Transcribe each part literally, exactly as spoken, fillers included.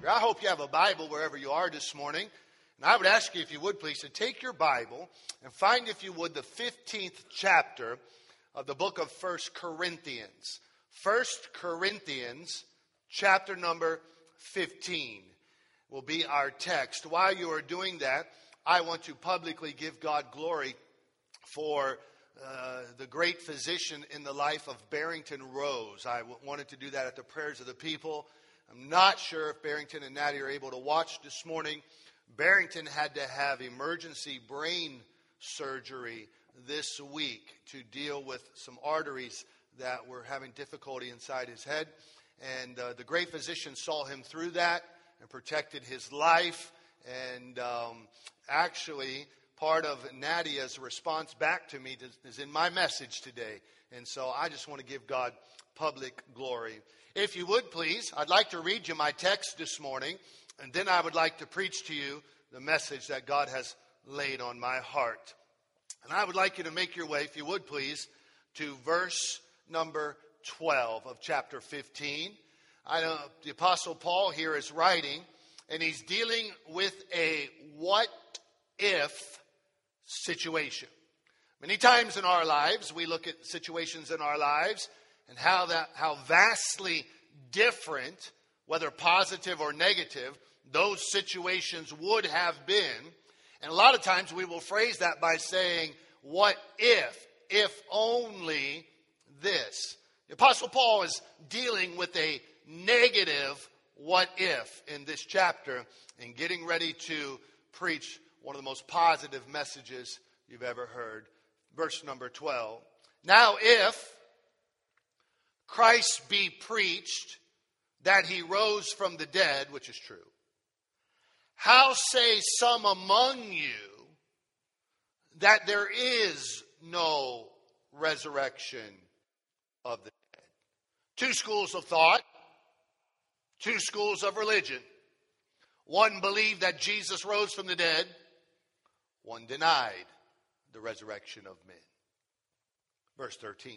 I hope you have a Bible wherever you are this morning. And I would ask you, if you would please, to take your Bible and find, if you would, the fifteenth chapter of the book of First Corinthians. First Corinthians, chapter number fifteen, will be our text. While you are doing that, I want to publicly give God glory for uh, the great physician in the life of Barrington Rose. I w- wanted to do that at the prayers of the people. I'm not sure if Barrington and Natty are able to watch this morning. Barrington had to have emergency brain surgery this week to deal with some arteries that were having difficulty inside his head. And uh, the great physician saw him through that and protected his life. And um, actually, part of Nadia's response back to me is in my message today. And so I just want to give God public glory. If you would please, I'd like to read you my text this morning, and then I would like to preach to you the message that God has laid on my heart. And I would like you to make your way, if you would please, to verse number twelve of chapter fifteen. I know the Apostle Paul here is writing, and he's dealing with a what if situation. Many times in our lives, we look at situations in our lives and how that how vastly different, whether positive or negative, those situations would have been. And a lot of times we will phrase that by saying, what if? If only this. The Apostle Paul is dealing with a negative what if in this chapter and getting ready to preach one of the most positive messages you've ever heard. Verse number twelve. Now if Christ be preached that he rose from the dead, which is true, how say some among you that there is no resurrection of the dead? Two schools of thought, two schools of religion. One believed that Jesus rose from the dead. One denied the resurrection of men. Verse thirteen.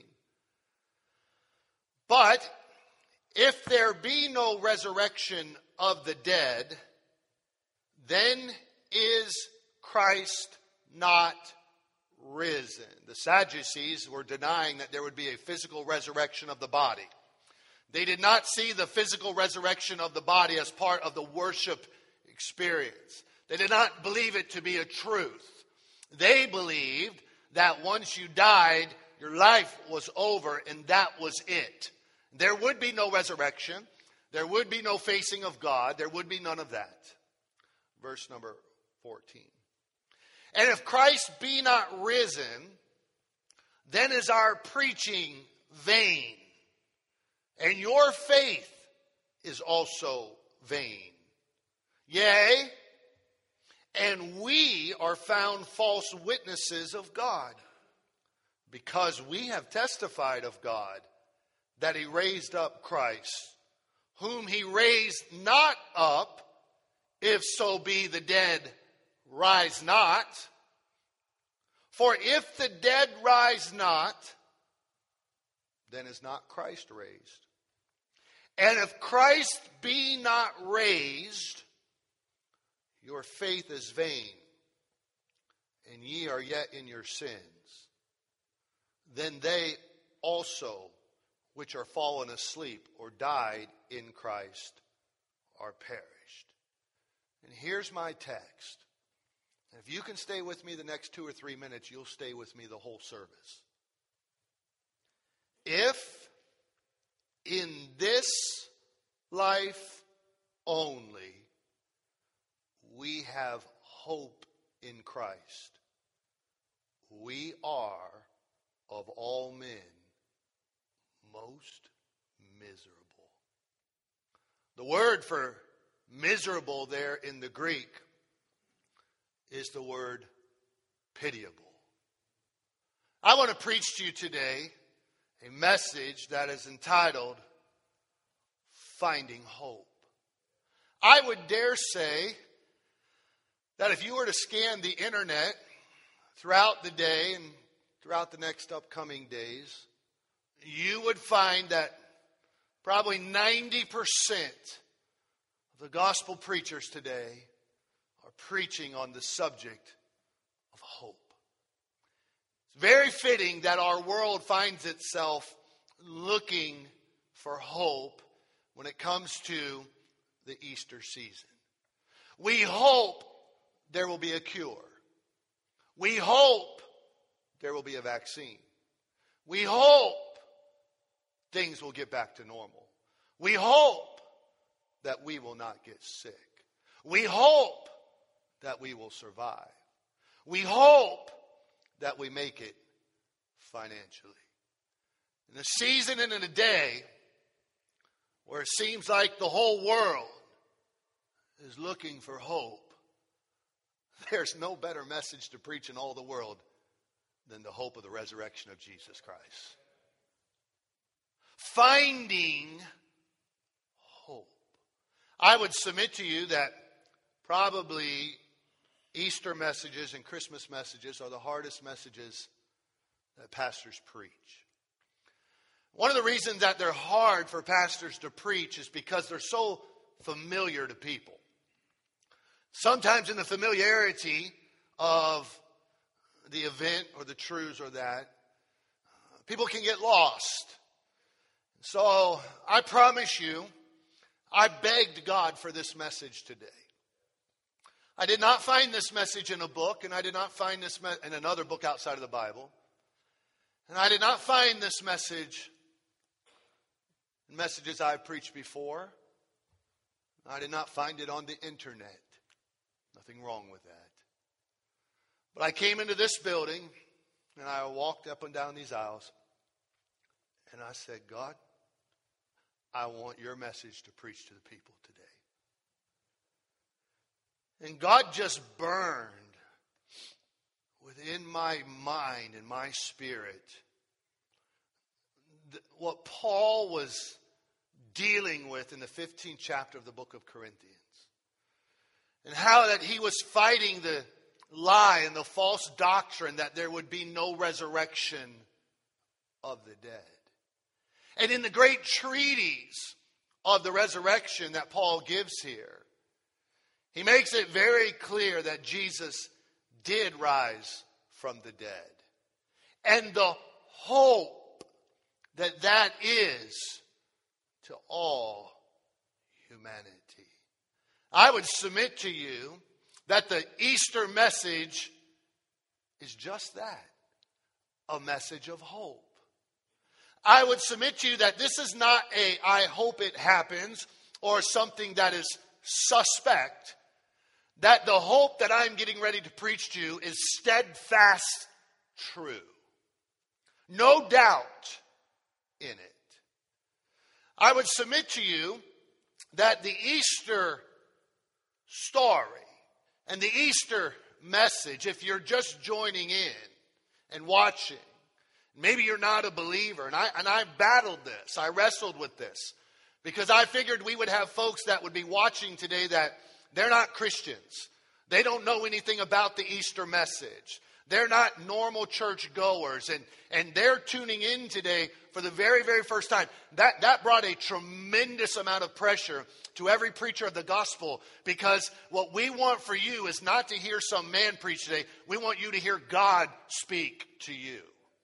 But if there be no resurrection of the dead, then is Christ not risen. The Sadducees were denying that there would be a physical resurrection of the body. They did not see the physical resurrection of the body as part of the worship experience. They did not believe it to be a truth. They believed that once you died, your life was over and that was it. There would be no resurrection. There would be no facing of God. There would be none of that. Verse number fourteen. And if Christ be not risen, then is our preaching vain, and your faith is also vain. Yea, and we are found false witnesses of God, because we have testified of God that he raised up Christ, whom he raised not up, if so be the dead rise not. For if the dead rise not, then is not Christ raised. And if Christ be not raised, your faith is vain, and ye are yet in your sins. Then they also which are fallen asleep or died in Christ are perished. And here's my text. And if you can stay with me the next two or three minutes, you'll stay with me the whole service. If in this life only we have hope in Christ, we are of all men most miserable. The word for miserable there in the Greek is the word pitiable. I want to preach to you today a message that is entitled Finding Hope. I would dare say that if you were to scan the internet throughout the day and throughout the next upcoming days, you would find that probably ninety percent The gospel preachers today are preaching on the subject of hope. It's very fitting that our world finds itself looking for hope when it comes to the Easter season. We hope there will be a cure. We hope there will be a vaccine. We hope things will get back to normal. We hope that we will not get sick. We hope that we will survive. We hope that we make it financially. In a season and in a day where it seems like the whole world is looking for hope, there's no better message to preach in all the world than the hope of the resurrection of Jesus Christ. Finding hope. I would submit to you that probably Easter messages and Christmas messages are the hardest messages that pastors preach. One of the reasons that they're hard for pastors to preach is because they're so familiar to people. Sometimes in the familiarity of the event or the truths or that, people can get lost. So I promise you, I begged God for this message today. I did not find this message in a book, and I did not find this me- in another book outside of the Bible. And I did not find this message in messages I've preached before. I did not find it on the internet. Nothing wrong with that. But I came into this building, and I walked up and down these aisles, and I said, God, I want your message to preach to the people today. And God just burned within my mind and my spirit what Paul was dealing with in the fifteenth chapter of the book of Corinthians. And how that he was fighting the lie and the false doctrine that there would be no resurrection of the dead. And in the great treatise of the resurrection that Paul gives here, he makes it very clear that Jesus did rise from the dead. And the hope that that is to all humanity. I would submit to you that the Easter message is just that, a message of hope. I would submit to you that this is not a I hope it happens or something that is suspect. That the hope that I'm getting ready to preach to you is steadfast true. No doubt in it. I would submit to you that the Easter story and the Easter message, if you're just joining in and watching, maybe you're not a believer, and I and I battled this, I wrestled with this, because I figured we would have folks that would be watching today that they're not Christians. They don't know anything about the Easter message. They're not normal church goers, and, and they're tuning in today for the very, very first time. That, that brought a tremendous amount of pressure to every preacher of the gospel, because what we want for you is not to hear some man preach today. We want you to hear God speak to you.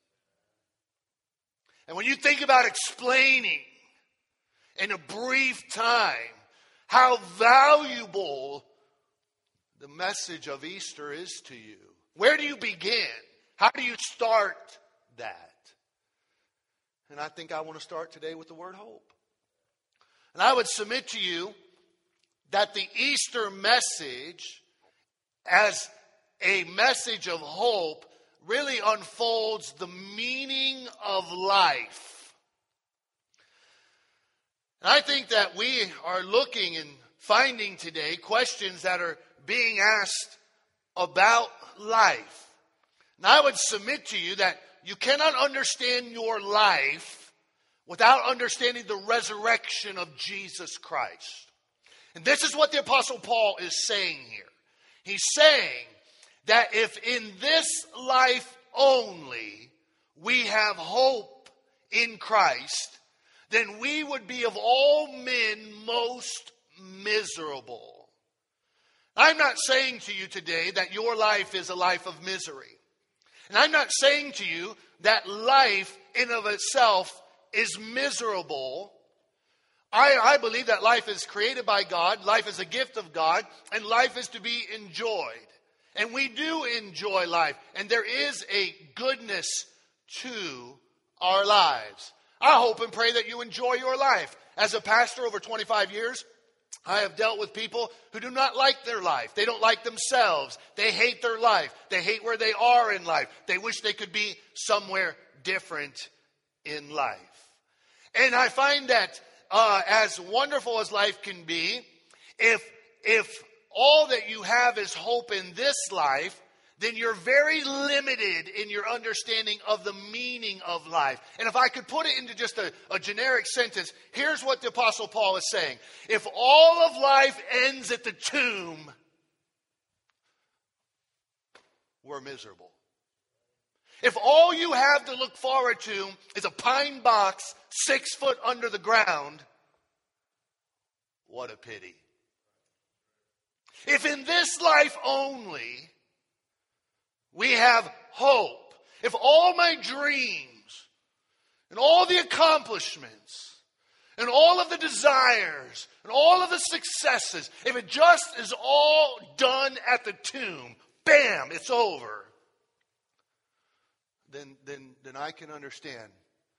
And when you think about explaining in a brief time how valuable the message of Easter is to you, where do you begin? How do you start that? And I think I want to start today with the word hope. And I would submit to you that the Easter message as a message of hope really unfolds the meaning of life. And I think that we are looking and finding today questions that are being asked about life. And I would submit to you that you cannot understand your life without understanding the resurrection of Jesus Christ. And this is what the Apostle Paul is saying here. He's saying that if in this life only we have hope in Christ, then we would be of all men most miserable. I'm not saying to you today that your life is a life of misery. And I'm not saying to you that life in of itself is miserable. I, I believe that life is created by God, life is a gift of God, and life is to be enjoyed. And we do enjoy life, and there is a goodness to our lives. I hope and pray that you enjoy your life. As a pastor over twenty-five years, I have dealt with people who do not like their life. They don't like themselves. They hate their life. They hate where they are in life. They wish they could be somewhere different in life. And I find that uh, as wonderful as life can be, if if all that you have is hope in this life, then you're very limited in your understanding of the meaning of life. And if I could put it into just a, a generic sentence, here's what the Apostle Paul is saying. If all of life ends at the tomb, we're miserable. If all you have to look forward to is a pine box six foot under the ground, what a pity. If in this life only we have hope, if all my dreams and all the accomplishments and all of the desires and all of the successes, if it just is all done at the tomb, bam, it's over, then, then, then I can understand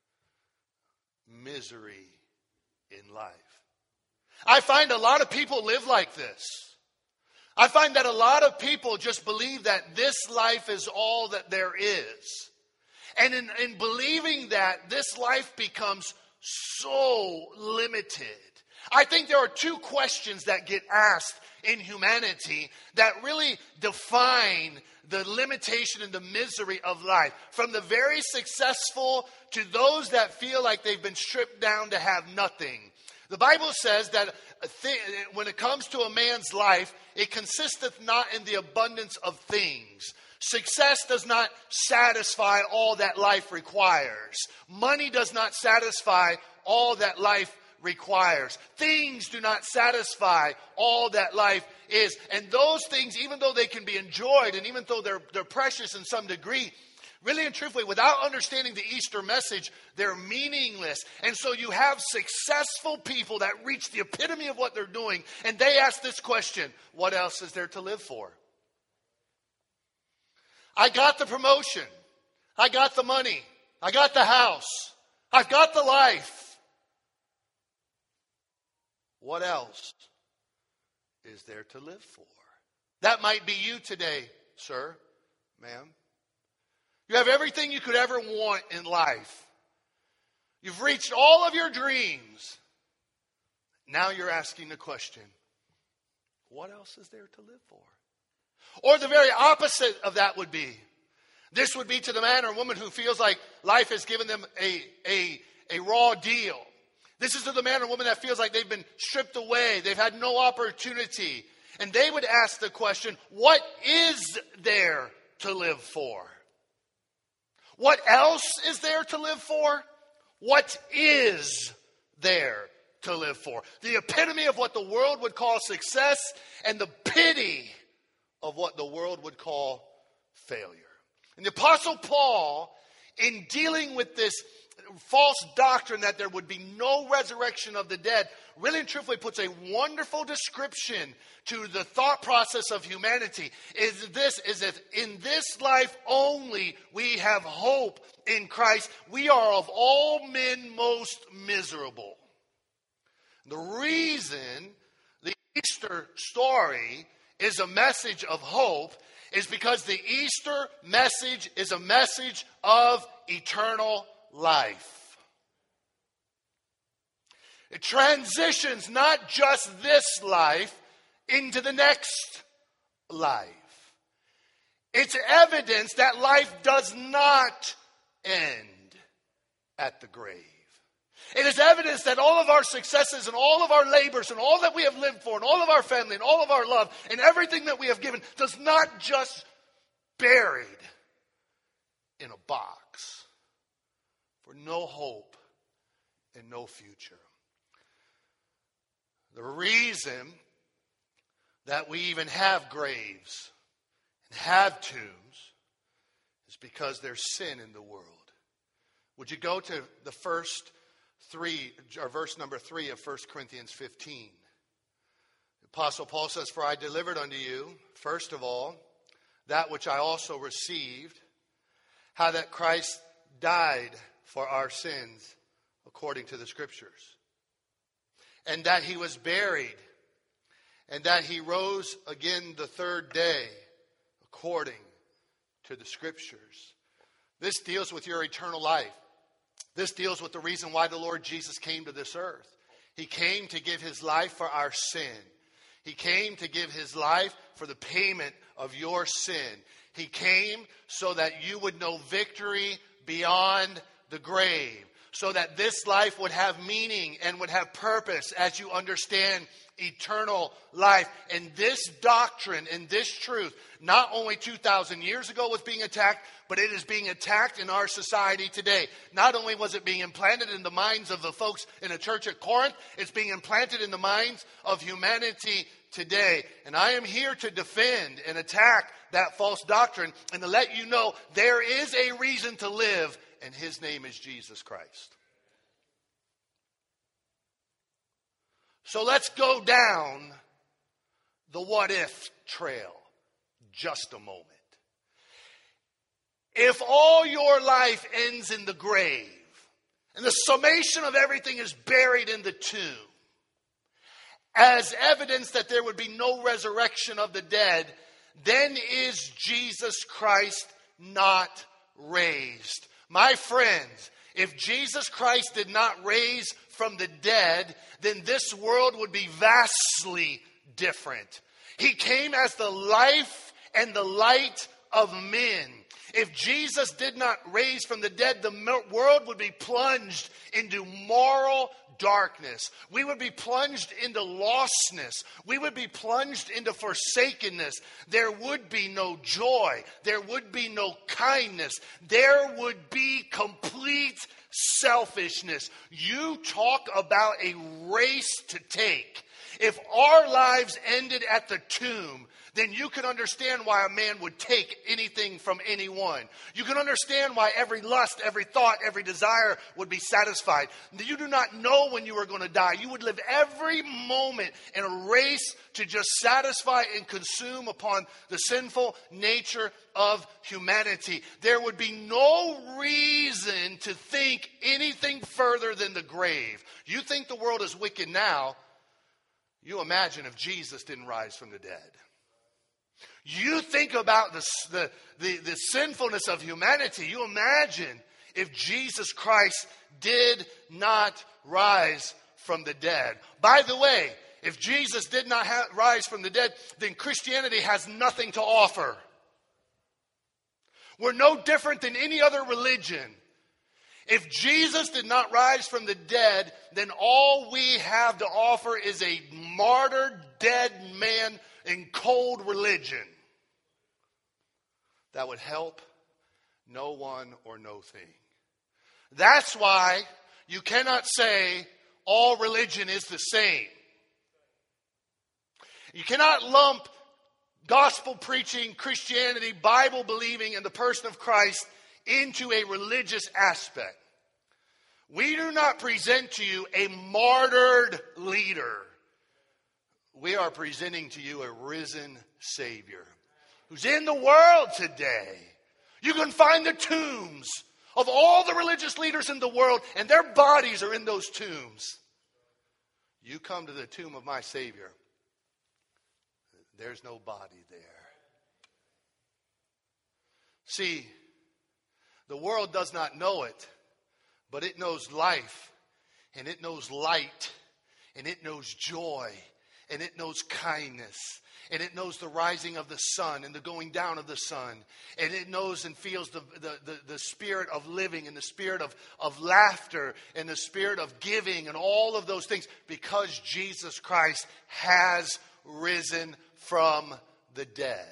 misery in life. I find a lot of people live like this. I find that a lot of people just believe that this life is all that there is. And in, in believing that, this life becomes so limited. I think there are two questions that get asked in humanity that really define the limitation and the misery of life. From the very successful to those that feel like they've been stripped down to have nothing. The Bible says that a thing, when it comes to a man's life, it consisteth not in the abundance of things. Success does not satisfy all that life requires. Money does not satisfy all that life requires. Things do not satisfy all that life is. And those things, even though they can be enjoyed and even though they're, they're precious in some degree, really and truthfully, without understanding the Easter message, they're meaningless. And so you have successful people that reach the epitome of what they're doing, and they ask this question: what else is there to live for? I got the promotion. I got the money. I got the house. I've got the life. What else is there to live for? That might be you today, sir, ma'am. You have everything you could ever want in life. You've reached all of your dreams. Now you're asking the question, what else is there to live for? Or the very opposite of that would be, this would be to the man or woman who feels like life has given them a, a, a raw deal. This is to the man or woman that feels like they've been stripped away. They've had no opportunity. And they would ask the question, what is there to live for? What else is there to live for? What is there to live for? The epitome of what the world would call success and the pity of what the world would call failure. And the Apostle Paul, in dealing with this false doctrine that there would be no resurrection of the dead, really and truthfully puts a wonderful description to the thought process of humanity. Is this is that in this life only we have hope in Christ. We are of all men most miserable. The reason the Easter story is a message of hope is because the Easter message is a message of eternal life. It transitions not just this life into the next life. It's evidence that life does not end at the grave. It is evidence that all of our successes and all of our labors and all that we have lived for and all of our family and all of our love and everything that we have given does not just buried in a box for no hope and no future. The reason that we even have graves and have tombs is because there's sin in the world. Would you go to the first three, or verse number three of First Corinthians fifteen? The Apostle Paul says, "For I delivered unto you, first of all, that which I also received, how that Christ died for our sins according to the Scriptures, and that he was buried, and that he rose again the third day according to the Scriptures." This deals with your eternal life. This deals with the reason why the Lord Jesus came to this earth. He came to give his life for our sin. He came to give his life for the payment of your sin. He came so that you would know victory beyond the grave, so that this life would have meaning and would have purpose as you understand eternal life. And this doctrine and this truth, not only two thousand years ago was being attacked, but it is being attacked in our society today. Not only was it being implanted in the minds of the folks in the church at Corinth, it's being implanted in the minds of humanity today. And I am here to defend and attack that false doctrine and to let you know there is a reason to live, and his name is Jesus Christ. So let's go down the what if trail just a moment. If all your life ends in the grave and the summation of everything is buried in the tomb, as evidence that there would be no resurrection of the dead, then is Jesus Christ not raised? My friends, if Jesus Christ did not raise from the dead, then this world would be vastly different. He came as the life and the light of men. If Jesus did not raise from the dead, the world would be plunged into moral darkness. We would be plunged into lostness. We would be plunged into forsakenness. There would be no joy. There would be no kindness. There would be complete selfishness. You talk about a race to take. If our lives ended at the tomb, then you can understand why a man would take anything from anyone. You can understand why every lust, every thought, every desire would be satisfied. You do not know when you are going to die. You would live every moment in a race to just satisfy and consume upon the sinful nature of humanity. There would be no reason to think anything further than the grave. You think the world is wicked now. You imagine if Jesus didn't rise from the dead. You think about the, the, the, the sinfulness of humanity. You imagine if Jesus Christ did not rise from the dead. By the way, if Jesus did not ha- rise from the dead, then Christianity has nothing to offer. We're no different than any other religion. If Jesus did not rise from the dead, then all we have to offer is a martyred, dead man in cold religion that would help no one or no thing. That's why you cannot say all religion is the same. You cannot lump gospel preaching, Christianity, Bible believing, and the person of Christ into a religious aspect. We do not present to you a martyred leader. We are presenting to you a risen Savior who's in the world today. You can find the tombs of all the religious leaders in the world, and their bodies are in those tombs. You come to the tomb of my Savior, there's no body there. See, the world does not know it, but it knows life, and it knows light, and it knows joy, and it knows kindness, and it knows the rising of the sun and the going down of the sun, and it knows and feels the, the, the, the spirit of living and the spirit of, of laughter and the spirit of giving and all of those things, because Jesus Christ has risen from the dead.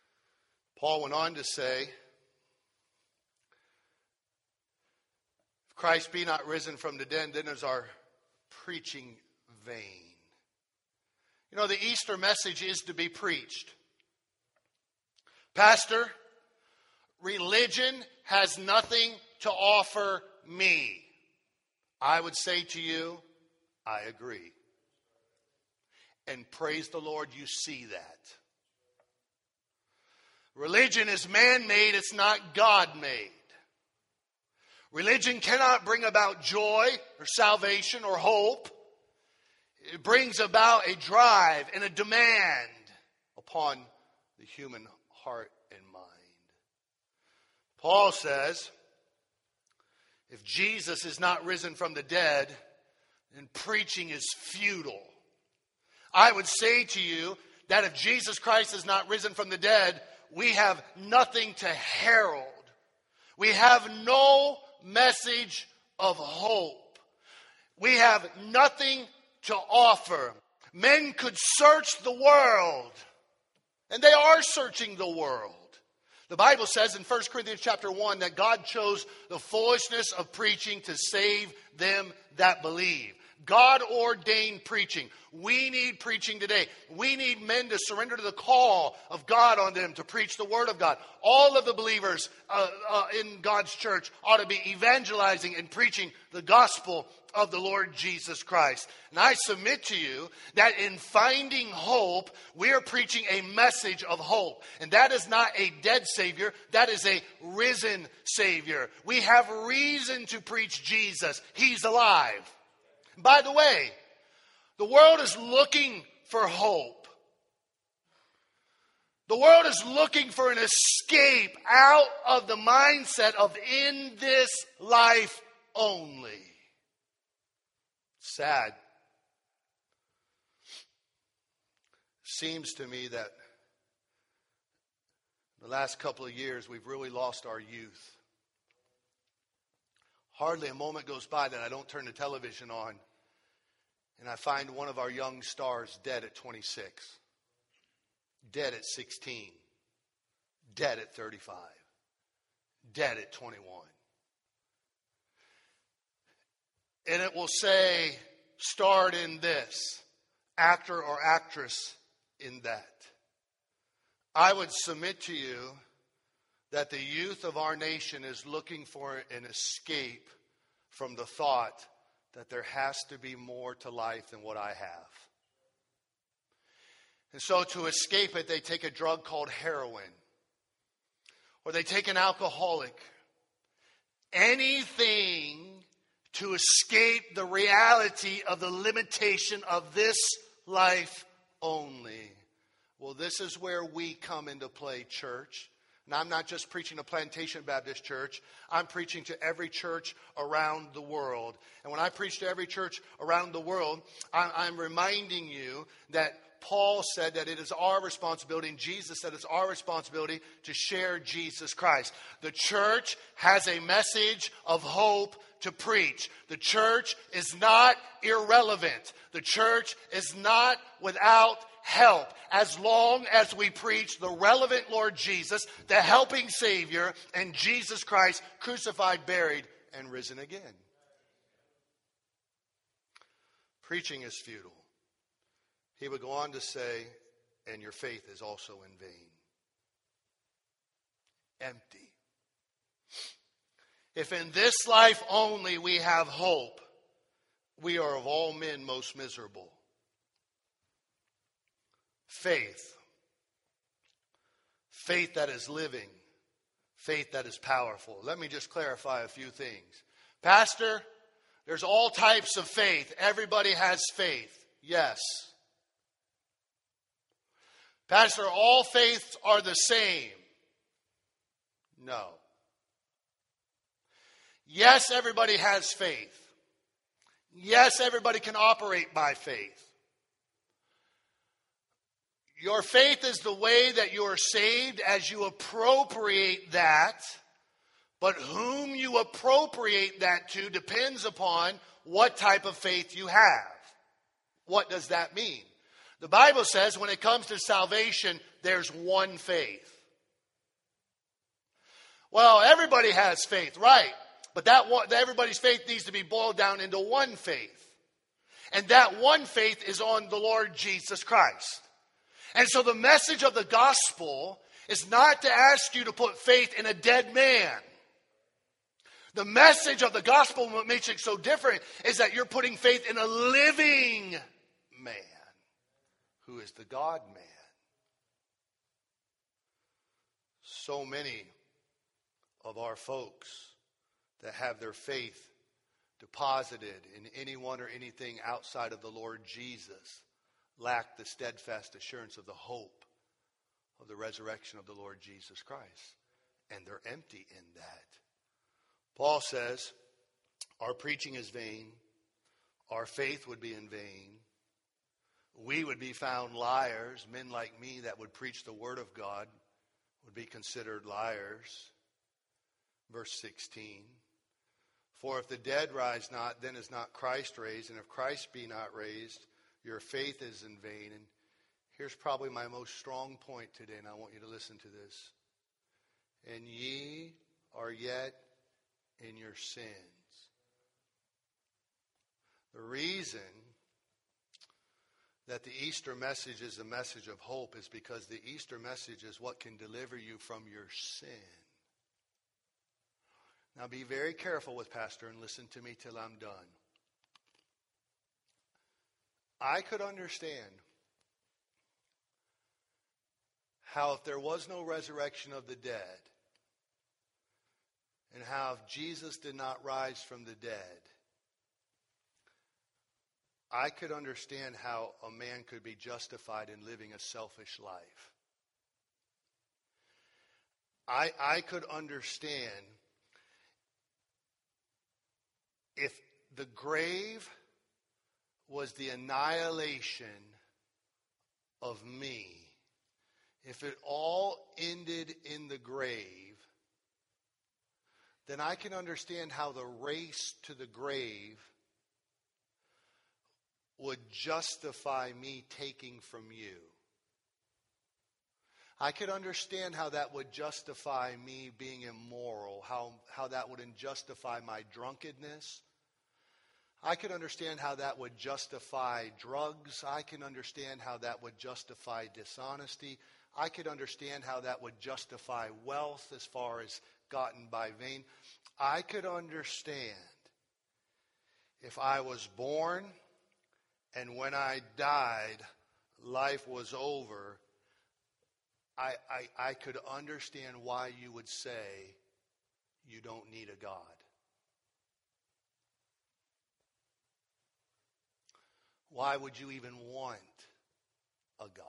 Paul went on to say, If Christ be not risen from the dead, then is our preaching vain. You know, the Easter message is to be preached. Pastor, religion has nothing to offer me. I would say to you, I agree. And praise the Lord, you see that. Religion is man-made, it's not God-made. Religion cannot bring about joy or salvation or hope. It brings about a drive and a demand upon the human heart and mind. Paul says, if Jesus is not risen from the dead, then preaching is futile. I would say to you that if Jesus Christ is not risen from the dead, we have nothing to herald. We have no message of hope. We have nothing to offer. Men could search the world, and they are searching the world. The Bible says in First Corinthians chapter one that God chose the foolishness of preaching to save them that believe. God ordained preaching. We need preaching today. We need men to surrender to the call of God on them to preach the Word of God. All of the believers uh, uh, in God's church ought to be evangelizing and preaching the gospel of the Lord Jesus Christ. And I submit to you that in finding hope, we are preaching a message of hope. And that is not a dead Savior. That is a risen Savior. We have reason to preach Jesus. He's alive. By the way, the world is looking for hope. The world is looking for an escape out of the mindset of in this life only. Sad. Seems to me that the last couple of years we've really lost our youth. Hardly a moment goes by that I don't turn the television on and I find one of our young stars dead at twenty-six, dead at sixteen, dead at thirty-five, dead at twenty-one. And it will say, starred in this, actor or actress in that. I would submit to you that the youth of our nation is looking for an escape from the thought that there has to be more to life than what I have. And so to escape it, they take a drug called heroin, or they take an alcoholic. Anything to escape the reality of the limitation of this life only. Well, this is where we come into play, church. And I'm not just preaching to Plantation Baptist Church. I'm preaching to every church around the world. And when I preach to every church around the world, I'm reminding you that Paul said that it is our responsibility, and Jesus said it's our responsibility to share Jesus Christ. The church has a message of hope to preach. The church is not irrelevant. The church is not without help as long as we preach the relevant Lord Jesus, the helping Savior, and Jesus Christ crucified, buried, and risen again. Preaching is futile. He would go on to say, and your faith is also in vain. Empty. If in this life only we have hope, we are of all men most miserable. Faith. Faith that is living. Faith that is powerful. Let me just clarify a few things. Pastor, there's all types of faith. Everybody has faith. Yes. Pastor, all faiths are the same. No. Yes, everybody has faith. Yes, everybody can operate by faith. Your faith is the way that you are saved as you appropriate that. But whom you appropriate that to depends upon what type of faith you have. What does that mean? The Bible says when it comes to salvation, there's one faith. Well, everybody has faith, right? But that one, everybody's faith needs to be boiled down into one faith. And that one faith is on the Lord Jesus Christ. And so the message of the gospel is not to ask you to put faith in a dead man. The message of the gospel, what makes it so different, is that you're putting faith in a living man who is the God-man. So many of our folks that have their faith deposited in anyone or anything outside of the Lord Jesus lack the steadfast assurance of the hope of the resurrection of the Lord Jesus Christ. And they're empty in that. Paul says, our preaching is vain. Our faith would be in vain. We would be found liars. Men like me that would preach the word of God would be considered liars. Verse sixteen. For if the dead rise not, then is not Christ raised. And if Christ be not raised, your faith is in vain. And here's probably my most strong point today, and I want you to listen to this. And ye are yet in your sins. The reason that the Easter message is a message of hope is because the Easter message is what can deliver you from your sin. Now be very careful with Pastor and listen to me till I'm done. I could understand how if there was no resurrection of the dead, and how if Jesus did not rise from the dead, I could understand how a man could be justified in living a selfish life. I, I could understand if the grave was the annihilation of me, if it all ended in the grave, then I can understand how the race to the grave would justify me taking from you. I could understand how that would justify me being immoral, how, how that would justify my drunkenness. I could understand how that would justify drugs. I can understand how that would justify dishonesty. I could understand how that would justify wealth as far as gotten by vain. I could understand if I was born and when I died, life was over. I, I, I could understand why you would say you don't need a God. Why would you even want a God?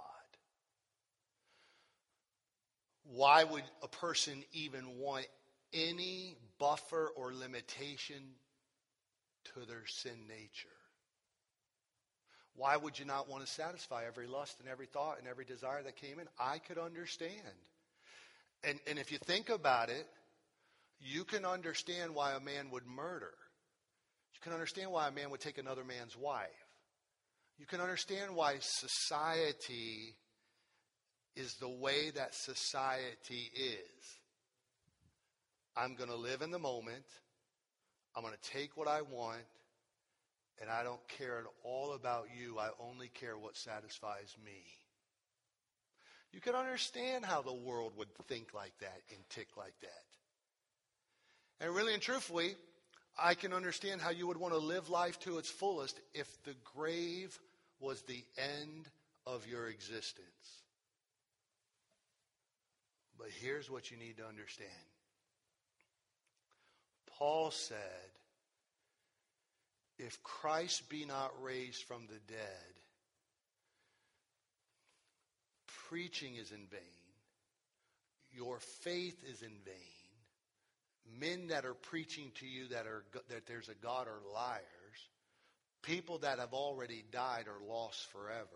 Why would a person even want any buffer or limitation to their sin nature? Why would you not want to satisfy every lust and every thought and every desire that came in? I could understand. And, and if you think about it, you can understand why a man would murder. You can understand why a man would take another man's wife. You can understand why society is the way that society is. I'm going to live in the moment. I'm going to take what I want. And I don't care at all about you. I only care what satisfies me. You can understand how the world would think like that and tick like that. And really and truthfully, I can understand how you would want to live life to its fullest if the grave was the end of your existence. But here's what you need to understand. Paul said, if Christ be not raised from the dead, preaching is in vain. Your faith is in vain. Men that are preaching to you that are that there's a God are liars. People that have already died are lost forever.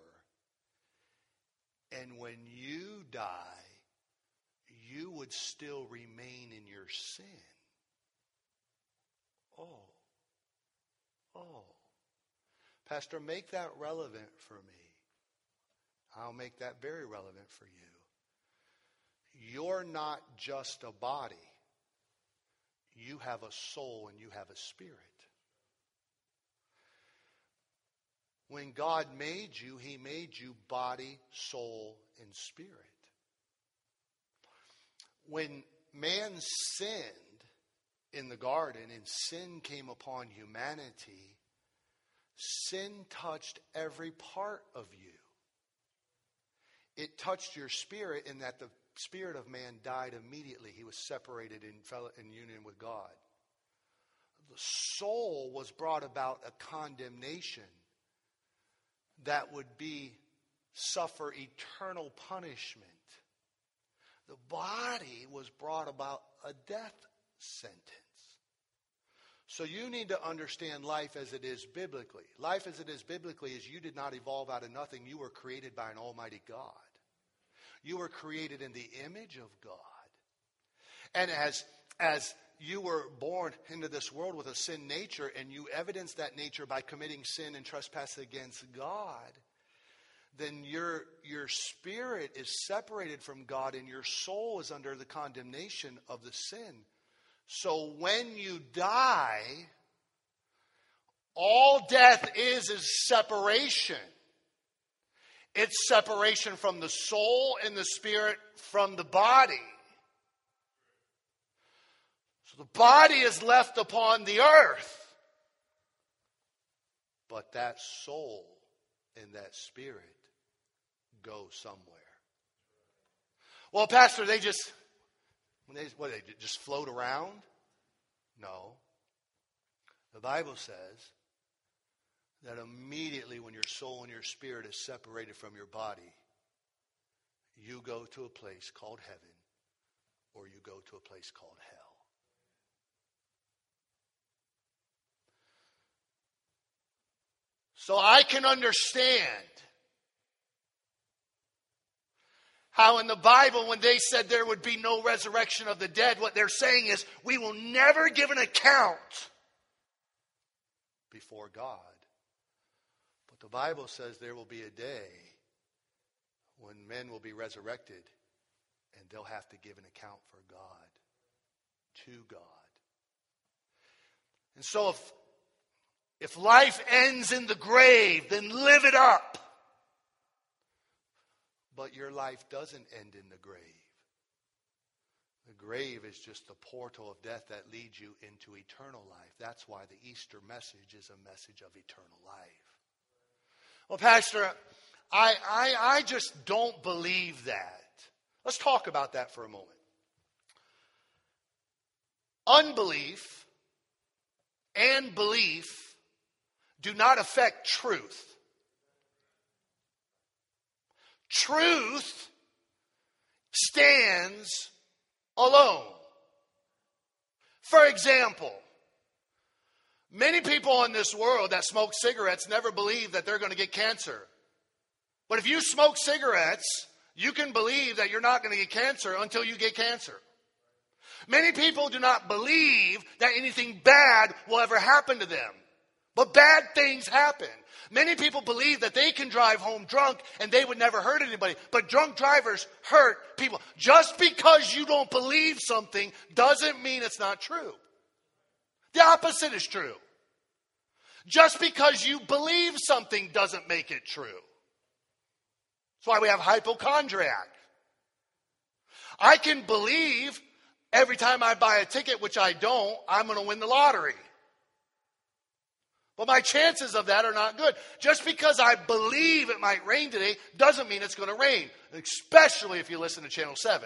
And when you die, you would still remain in your sin. Oh. Oh. Pastor, make that relevant for me. I'll make that very relevant for you. You're not just a body. you have a soul and you have a spirit. When God made you, he made you body, soul, and spirit. When man sinned in the garden and sin came upon humanity, sin touched every part of you. It touched your spirit in that the spirit of man died immediately. He was separated in, in union with God. The soul was brought about a condemnation that would be suffer eternal punishment. The body was brought about a death sentence. So you need to understand life as it is biblically. Life as it is biblically is you did not evolve out of nothing. You were created by an almighty God. You were created in the image of God. And as, as you were born into this world with a sin nature, and you evidence that nature by committing sin and trespass against God, then your, your spirit is separated from God and your soul is under the condemnation of the sin. So when you die, all death is is separation. It's separation from the soul and the spirit from the body. So the body is left upon the earth. But that soul and that spirit go somewhere. Well, Pastor, they just, they, what, they just float around? No. The Bible says that immediately when your soul and your spirit is separated from your body, you go to a place called heaven or you go to a place called hell. So I can understand how in the Bible, when they said there would be no resurrection of the dead, what they're saying is we will never give an account before God. But the Bible says there will be a day when men will be resurrected and they'll have to give an account for God, to God. And so if, if life ends in the grave, then live it up. But your life doesn't end in the grave. The grave is just the portal of death that leads you into eternal life. That's why the Easter message is a message of eternal life. Well, Pastor, I, I, I just don't believe that. Let's talk about that for a moment. Unbelief and belief do not affect truth. Truth stands alone. For example, many people in this world that smoke cigarettes never believe that they're going to get cancer. But if you smoke cigarettes, you can believe that you're not going to get cancer until you get cancer. Many people do not believe that anything bad will ever happen to them. But bad things happen. Many people believe that they can drive home drunk and they would never hurt anybody. But drunk drivers hurt people. Just because you don't believe something doesn't mean it's not true. The opposite is true. Just because you believe something doesn't make it true. That's why we have hypochondriac. I can believe every time I buy a ticket, which I don't, I'm going to win the lottery. But my chances of that are not good. Just because I believe it might rain today doesn't mean it's going to rain. Especially if you listen to Channel seven.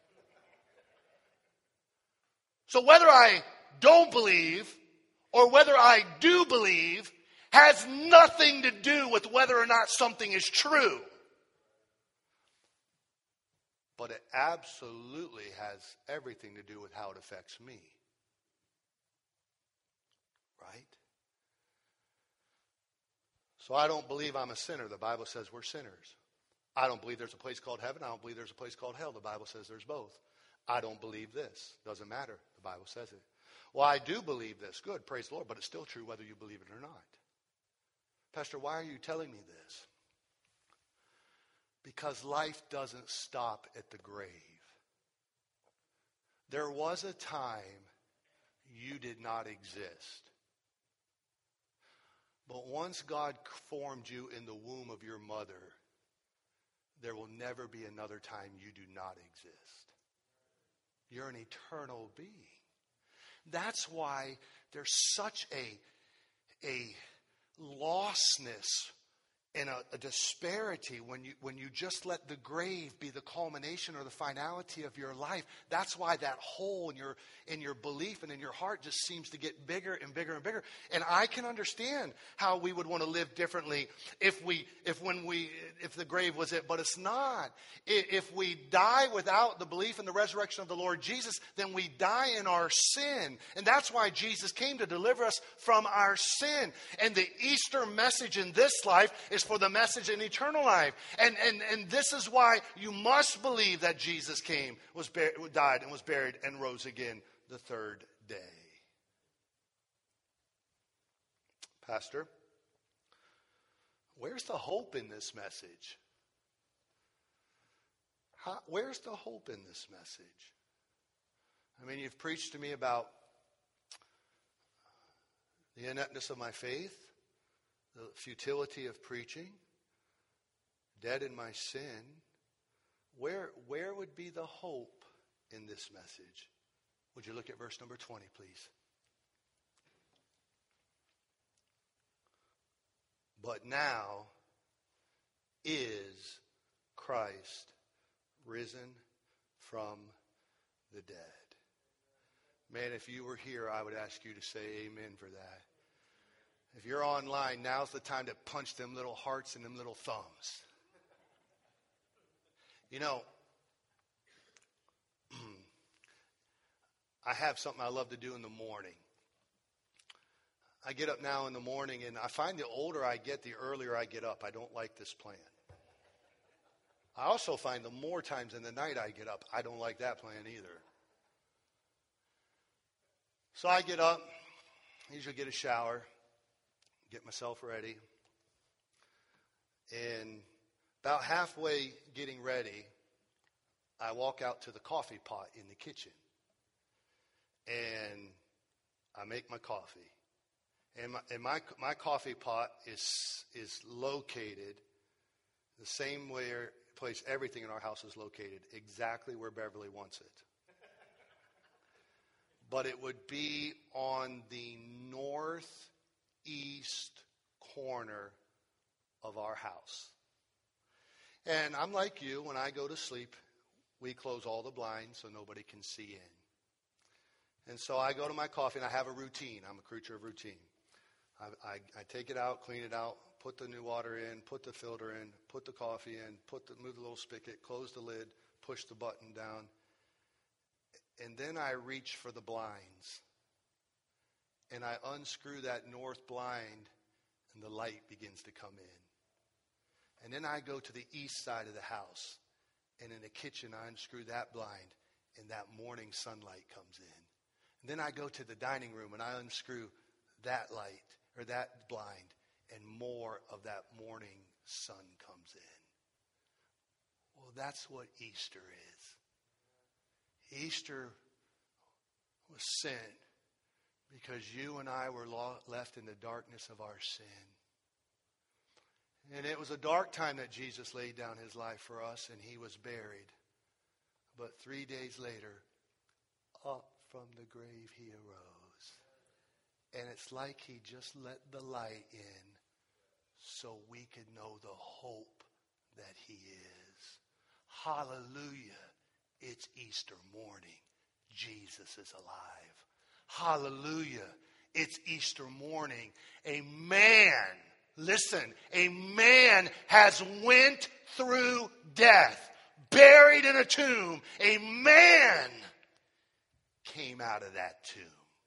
So whether I don't believe or whether I do believe has nothing to do with whether or not something is true. But it absolutely has everything to do with how it affects me. Right? So I don't believe I'm a sinner. The Bible says we're sinners. I don't believe there's a place called heaven. I don't believe there's a place called hell. The Bible says there's both. I don't believe this. Doesn't matter. The Bible says it. Well, I do believe this. Good. Praise the Lord. But it's still true whether you believe it or not. Pastor, why are you telling me this? Because life doesn't stop at the grave. There was a time you did not exist. But once God formed you in the womb of your mother, there will never be another time you do not exist. You're an eternal being. That's why there's such a, a lostness and a, a disparity when you when you just let the grave be the culmination or the finality of your life. That's why that hole in your in your belief and in your heart just seems to get bigger and bigger and bigger. And I can understand how we would want to live differently if we if when we if the grave was it, but it's not. If we die without the belief in the resurrection of the Lord Jesus, then we die in our sin. And that's why Jesus came to deliver us from our sin. And the Easter message in this life is for the message in eternal life. And, and, and this is why you must believe that Jesus came, was buried, died, and was buried, and rose again the third day. Pastor, where's the hope in this message? How, where's the hope in this message? I mean, you've preached to me about the ineptness of my faith, the futility of preaching, dead in my sin. Where, where would be the hope in this message? Would you look at verse number twenty, please? But now is Christ risen from the dead. Man, if you were here, I would ask you to say amen for that. If you're online, now's the time to punch them little hearts and them little thumbs. You know, I have something I love to do in the morning. I get up now in the morning, and I find the older I get, the earlier I get up. I don't like this plan. I also find the more times in the night I get up, I don't like that plan either. So I get up, usually get a shower, get myself ready, and about halfway getting ready, I walk out to the coffee pot in the kitchen, and I make my coffee. And my, and my, my coffee pot is is located the same way place everything in our house is located, exactly where Beverly wants it. But it would be on the northeast corner of our house. And I'm like you, when I go to sleep, we close all the blinds so nobody can see in. And so I go to my coffee, and I have a routine. I'm a creature of routine. I, I, I take it out, clean it out, put the new water in, put the filter in, put the coffee in, put the, move the little spigot, close the lid, push the button down. And then I reach for the blinds. And I unscrew that north blind, and the light begins to come in. And then I go to the east side of the house. And in the kitchen, I unscrew that blind, and that morning sunlight comes in. And then I go to the dining room, and I unscrew that light, or that blind, and more of that morning sun comes in. Well, that's what Easter is. Easter was sent because you and I were left in the darkness of our sin. And it was a dark time that Jesus laid down his life for us, and he was buried. But three days later, up from the grave he arose. And it's like he just let the light in so we could know the hope that he is. Hallelujah. It's Easter morning. Jesus is alive. Hallelujah. It's Easter morning. A man, listen, a man has went through death, buried in a tomb. A man came out of that tomb.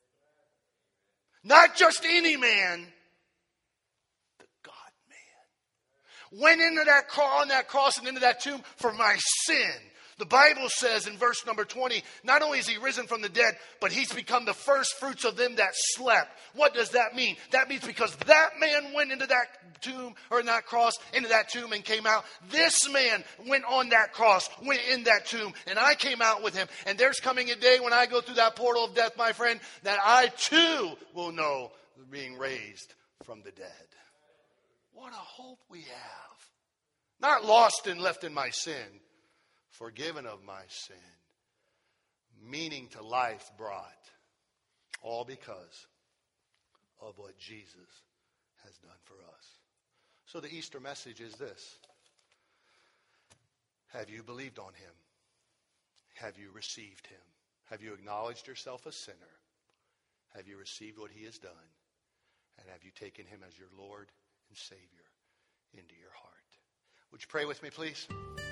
Not just any man, the God-man. Went into that cross, on that cross and into that tomb for my sin. The Bible says in verse number twenty, not only is he risen from the dead, but he's become the first fruits of them that slept. What does that mean? That means because that man went into that tomb, or in that cross, into that tomb and came out. This man went on that cross, went in that tomb, and I came out with him. And there's coming a day when I go through that portal of death, my friend, that I too will know being raised from the dead. What a hope we have. Not lost and left in my sin, forgiven of my sin, meaning to life brought, all because of what Jesus has done for us. So the Easter message is this. Have you believed on him? Have you received him? Have you acknowledged yourself a sinner? Have you received what he has done? And have you taken him as your Lord and Savior into your heart? Would you pray with me, please?